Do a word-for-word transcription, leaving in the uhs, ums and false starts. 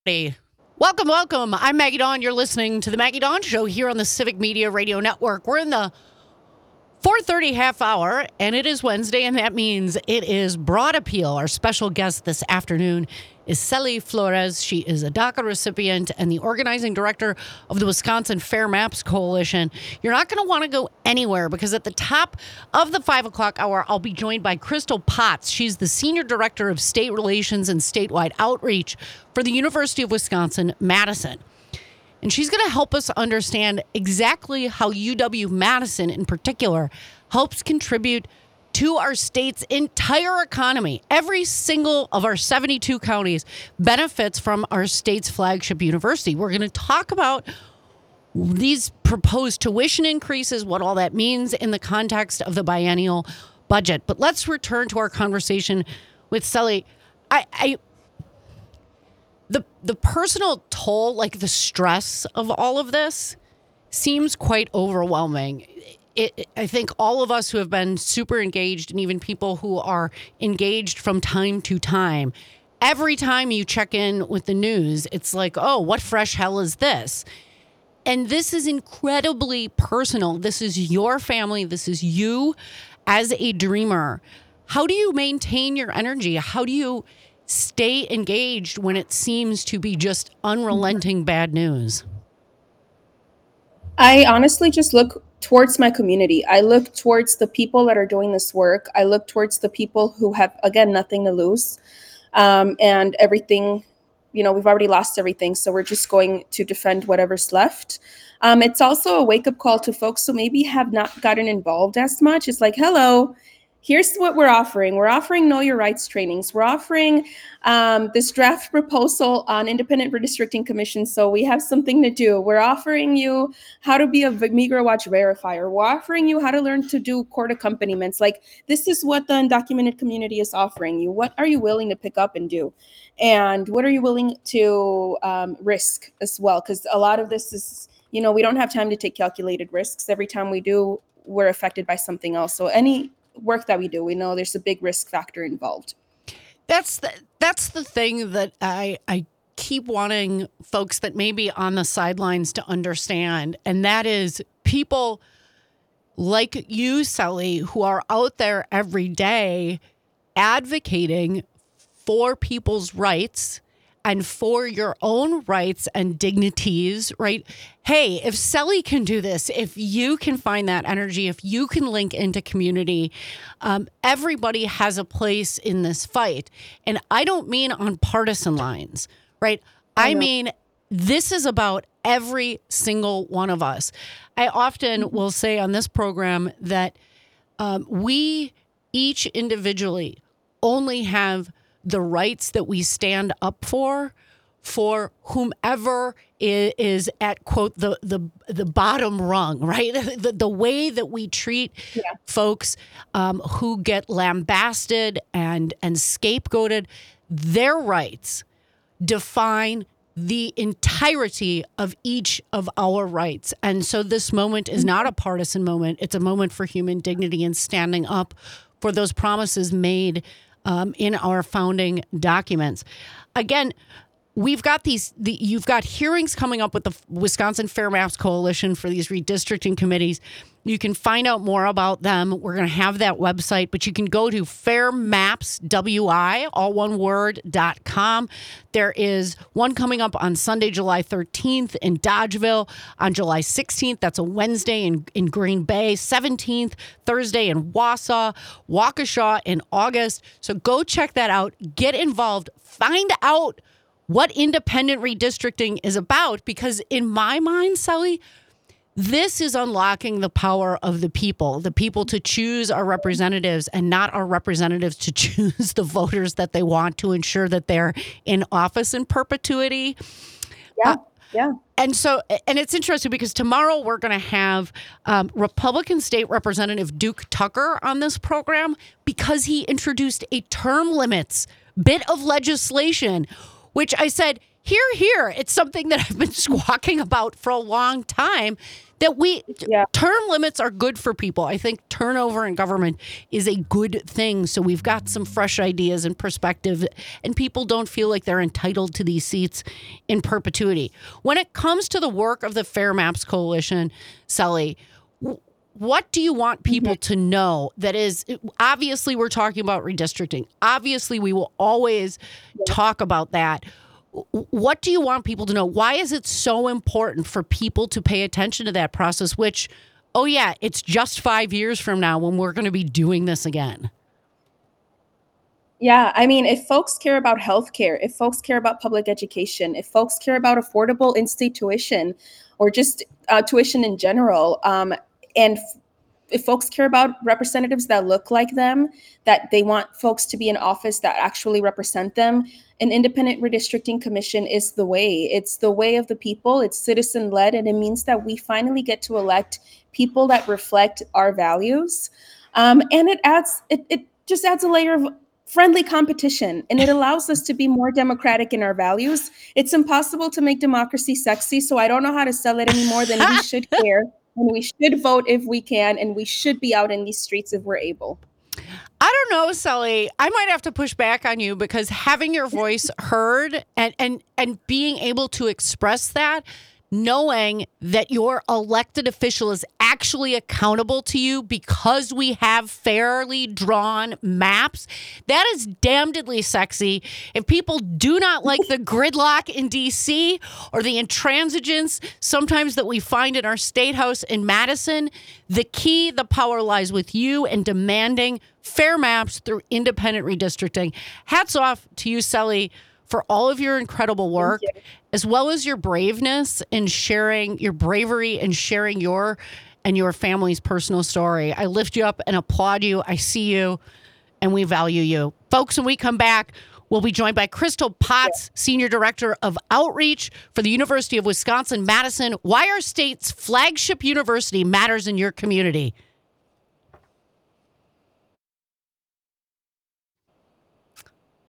Welcome, welcome. I'm Maggie Dawn. You're listening to the Maggie Dawn Show here on the Civic Media Radio Network. We're in the four thirty half hour, and it is Wednesday, and that means it is Broad Appeal. Our special guest this afternoon is Cely Flores. She is a DACA recipient and the organizing director of the Wisconsin Fair Maps Coalition. You're not going to want to go anywhere because at the top of the five o'clock hour, I'll be joined by Crystal Potts. She's the Senior Director of State Relations and Statewide Outreach for the University of Wisconsin-Madison. And she's going to help us understand exactly how U W-Madison in particular helps contribute to our state's entire economy. Every single of our seventy-two counties benefits from our state's flagship university. We're going to talk about these proposed tuition increases, what all that means in the context of the biennial budget. But let's return to our conversation with Cely. I, I the the personal toll, like the stress of all of this, seems quite overwhelming. It, I think all of us who have been super engaged, and even people who are engaged from time to time, every time you check in with the news, it's like, oh, what fresh hell is this? And this is incredibly personal. This is your family. This is you as a dreamer. How do you maintain your energy? How do you stay engaged when it seems to be just unrelenting bad news? I honestly just look towards my community. I look towards the people that are doing this work. I look towards the people who have, again, nothing to lose, um, and everything, you know, we've already lost everything. So we're just going to defend whatever's left. Um, it's also a wake-up call to folks who maybe have not gotten involved as much. It's like, hello, here's what we're offering. We're offering Know Your Rights trainings. We're offering um, this draft proposal on independent redistricting commission, so we have something to do. We're offering you how to be a Migra Watch verifier. We're offering you how to learn to do court accompaniments. Like, this is what the undocumented community is offering you. What are you willing to pick up and do? And what are you willing to um, risk as well? Because a lot of this is, you know, we don't have time to take calculated risks. Every time we do, we're affected by something else. So any work that we do, we know there's a big risk factor involved. That's the, that's the thing that I I keep wanting folks that may be on the sidelines to understand, and that is people like you, Cely, who are out there every day advocating for people's rights and for your own rights and dignities, right? Hey, if Cely can do this, if you can find that energy, if you can link into community, um, everybody has a place in this fight. And I don't mean on partisan lines, right? I, I mean, this is about every single one of us. I often will say on this program that um, we each individually only have the rights that we stand up for, for whomever is, is at, quote, the the the bottom rung, right? The, the way that we treat yeah. folks um, who get lambasted and, and scapegoated, their rights define the entirety of each of our rights. And so this moment is not a partisan moment. It's a moment for human dignity and standing up for those promises made Um, in our founding documents. Again, we've got these, the, you've got hearings coming up with the Wisconsin Fair Maps Coalition for these redistricting committees. You can find out more about them. We're going to have that website, but you can go to fair maps wi, all one word, dot com. There is one coming up on Sunday, July thirteenth in Dodgeville, on July sixteenth, that's a Wednesday in, in Green Bay, seventeenth, Thursday in Wausau, Waukesha in August. So go check that out. Get involved. Find out what independent redistricting is about, because in my mind, Cely, this is unlocking the power of the people, the people to choose our representatives and not our representatives to choose the voters that they want to ensure that they're in office in perpetuity. Yeah, uh, yeah. And so, and it's interesting because tomorrow we're going to have um, Republican State Representative Duke Tucker on this program because he introduced a term limits bit of legislation, which I said, here, here, it's something that I've been squawking about for a long time, that we Yeah. term limits are good for people. I think turnover in government is a good thing. So we've got some fresh ideas and perspective, and people don't feel like they're entitled to these seats in perpetuity. When it comes to the work of the Fair Maps Coalition, Sally, what do you want people mm-hmm. to know that is, obviously we're talking about redistricting. Obviously we will always yeah. talk about that. What do you want people to know? Why is it so important for people to pay attention to that process, which, oh yeah, it's just five years from now when we're going to be doing this again? Yeah, I mean, if folks care about healthcare, if folks care about public education, if folks care about affordable in-state tuition or just uh, tuition in general, um, and if folks care about representatives that look like them, that they want folks to be in office that actually represent them, an independent redistricting commission is the way. It's the way of the people. It's citizen-led, and it means that we finally get to elect people that reflect our values. Um, and it adds, it, it just adds a layer of friendly competition, and it allows us to be more democratic in our values. It's impossible to make democracy sexy, so I don't know how to sell it any more than we should care. And we should vote if we can, and we should be out in these streets if we're able. I don't know, Sally. I might have to push back on you because having your voice heard and and and being able to express that, knowing that your elected official is actually accountable to you because we have fairly drawn maps, that is damnedly sexy. If people do not like the gridlock in D C or the intransigence sometimes that we find in our state house in Madison, the key, the power lies with you and demanding fair maps through independent redistricting. Hats off to you, Sally, for all of your incredible work, as well as your braveness in sharing your bravery and sharing your and your family's personal story. I lift you up and applaud you. I see you and we value you. Folks, when we come back, we'll be joined by Crystal Potts, Senior Director of Outreach for the University of Wisconsin-Madison. Why our state's flagship university matters in your community.